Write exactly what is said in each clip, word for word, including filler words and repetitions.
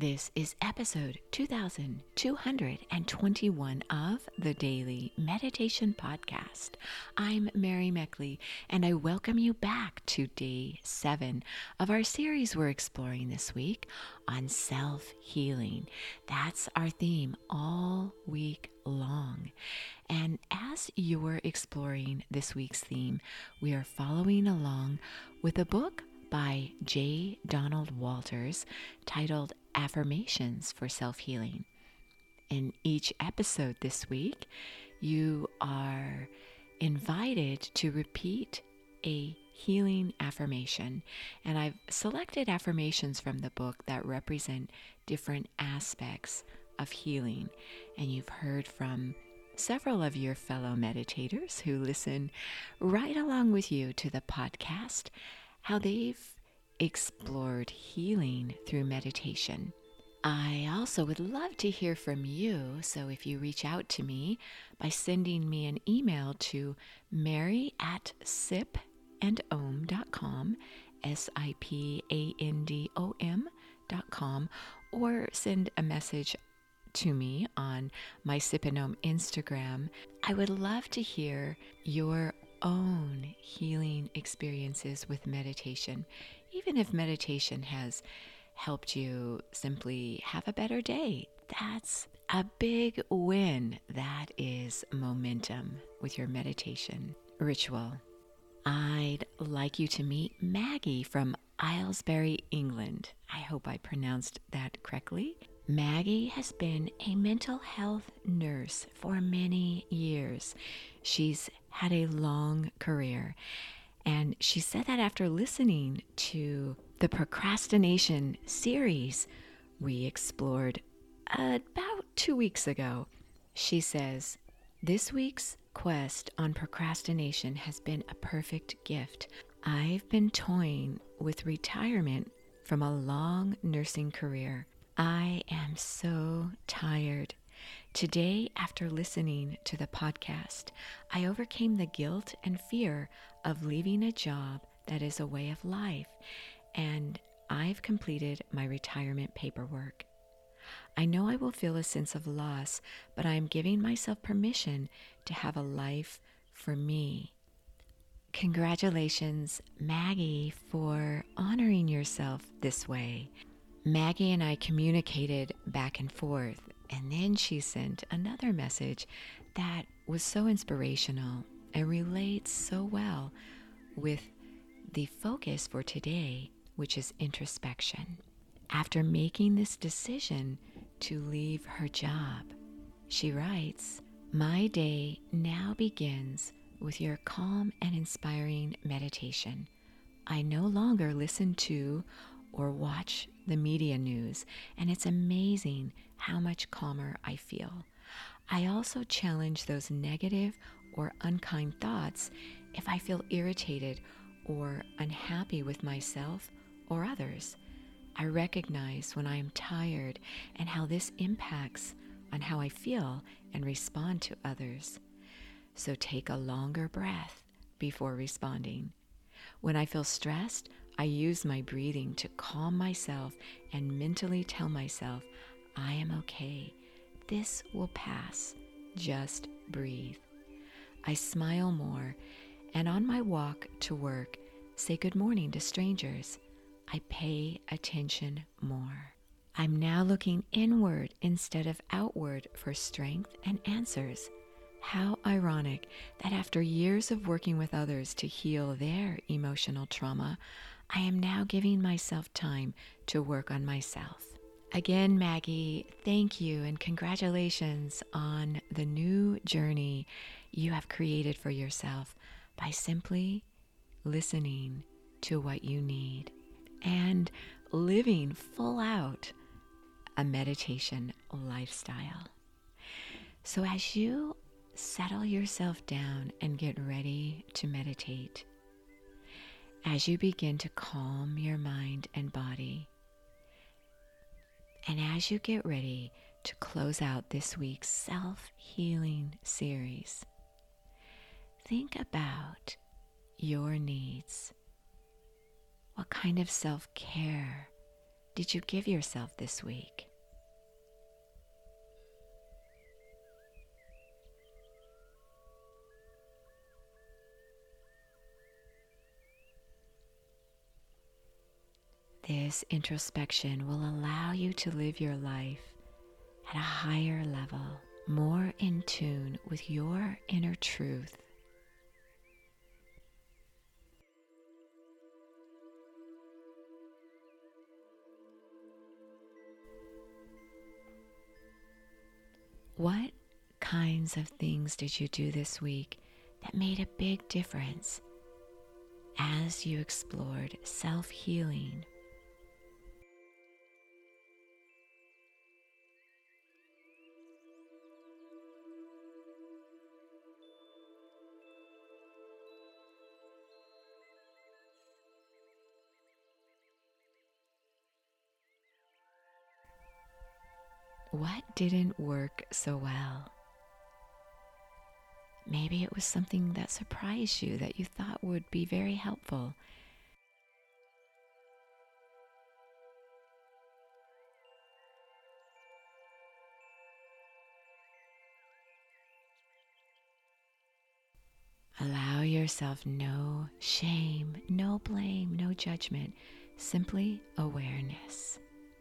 This is episode two thousand two hundred twenty-one of the Daily Meditation Podcast. I'm Mary Meckley, and I welcome you back to day seven of our series we're exploring this week on self-healing. That's our theme all week long. And as you're exploring this week's theme, we are following along with a book by J. Donald Walters titled Affirmations for Self-Healing. In each episode this week, you are invited to repeat a healing affirmation. And I've selected affirmations from the book that represent different aspects of healing. And you've heard from several of your fellow meditators who listen right along with you to the podcast, how they've explored healing through meditation. I also would love to hear from you, so if you reach out to me by sending me an email to mary at sipandom dot com, S I P A N D O M dot com, or send a message to me on my Sip and Om Instagram, I would love to hear your own healing experiences with meditation, even if meditation has helped you simply have a better day. That's a big win. That is momentum with your meditation ritual. I'd like you to meet Maggie from Aylesbury, England. I hope I pronounced that correctly. Maggie has been a mental health nurse for many years. She's had a long career, and she said that after listening to the procrastination series we explored about two weeks ago, she says, "This week's quest on procrastination has been a perfect gift. I've been toying with retirement from a long nursing career. I am so tired. Today, after listening to the podcast, I overcame the guilt and fear of leaving a job that is a way of life, and I've completed my retirement paperwork. I know I will feel a sense of loss, but I am giving myself permission to have a life for me." Congratulations, Maggie, for honoring yourself this way. Maggie and I communicated back and forth, and then she sent another message that was so inspirational and relates so well with the focus for today, which is introspection. After making this decision to leave her job, she writes, "My day now begins with your calm and inspiring meditation. I no longer listen to or watch the media news, and it's amazing how much calmer I feel. I also challenge those negative or unkind thoughts if I feel irritated or unhappy with myself or others. I recognize when I am tired and how this impacts on how I feel and respond to others. So take a longer breath before responding. When I feel stressed, I use my breathing to calm myself and mentally tell myself, I am okay. This will pass. Just breathe. I smile more, and on my walk to work, say good morning to strangers. I pay attention more. I'm now looking inward instead of outward for strength and answers. How ironic that after years of working with others to heal their emotional trauma, I am now giving myself time to work on myself." Again, Maggie, thank you and congratulations on the new journey you have created for yourself by simply listening to what you need and living full out a meditation lifestyle. So as you settle yourself down and get ready to meditate, as you begin to calm your mind and body, and as you get ready to close out this week's self-healing series, think about your needs. What kind of self-care did you give yourself this week? This introspection will allow you to live your life at a higher level, more in tune with your inner truth. What kinds of things did you do this week that made a big difference as you explored self-healing? What didn't work so well? Maybe it was something that surprised you that you thought would be very helpful. Allow yourself no shame, no blame, no judgment, simply awareness.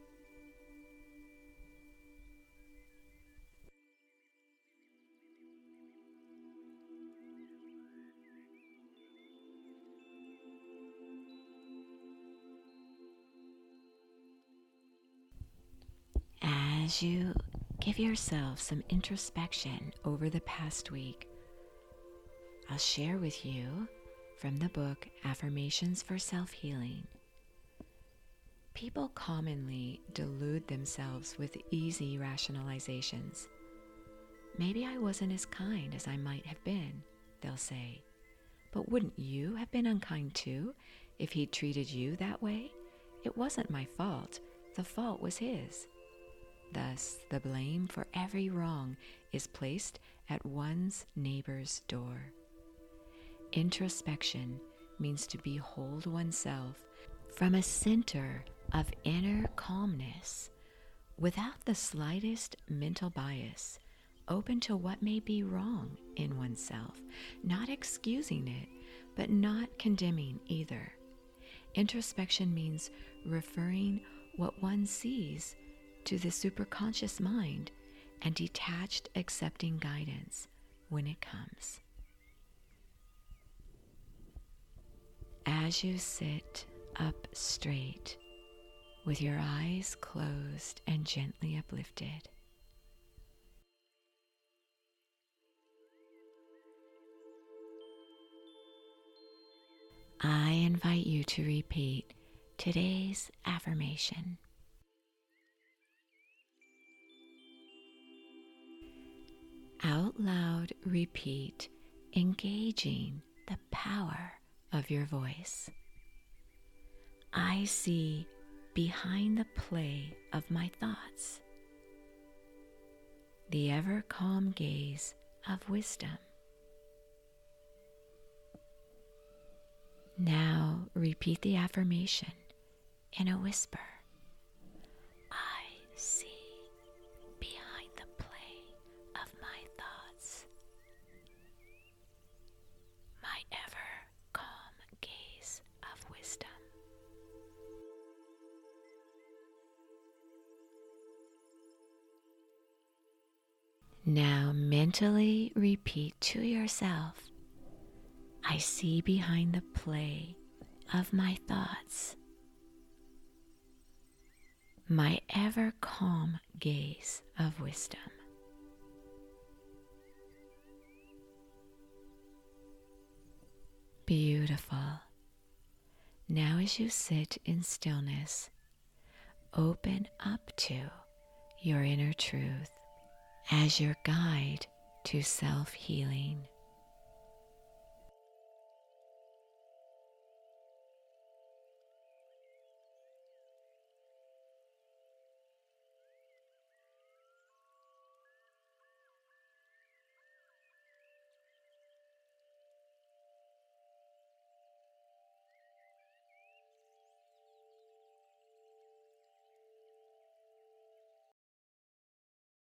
As you give yourself some introspection over the past week, I'll share with you from the book Affirmations for Self-Healing. People commonly delude themselves with easy rationalizations. Maybe I wasn't as kind as I might have been, they'll say. But wouldn't you have been unkind too if he'd treated you that way? It wasn't my fault. The fault was his. Thus, the blame for every wrong is placed at one's neighbor's door. Introspection means to behold oneself from a center of inner calmness, without the slightest mental bias, open to what may be wrong in oneself, not excusing it, but not condemning either. Introspection means referring what one sees to the superconscious mind and detached accepting guidance when it comes. As you sit up straight with your eyes closed and gently uplifted, I invite you to repeat today's affirmation. Out loud repeat, engaging the power of your voice. I see behind the play of my thoughts the ever calm gaze of wisdom. Now repeat the affirmation in a whisper. I see behind the play of my thoughts my ever calm gaze of wisdom. Now mentally repeat to yourself, I see behind the play of my thoughts my ever calm gaze of wisdom. Beautiful. Now as you sit in stillness, open up to your inner truth as your guide to self-healing.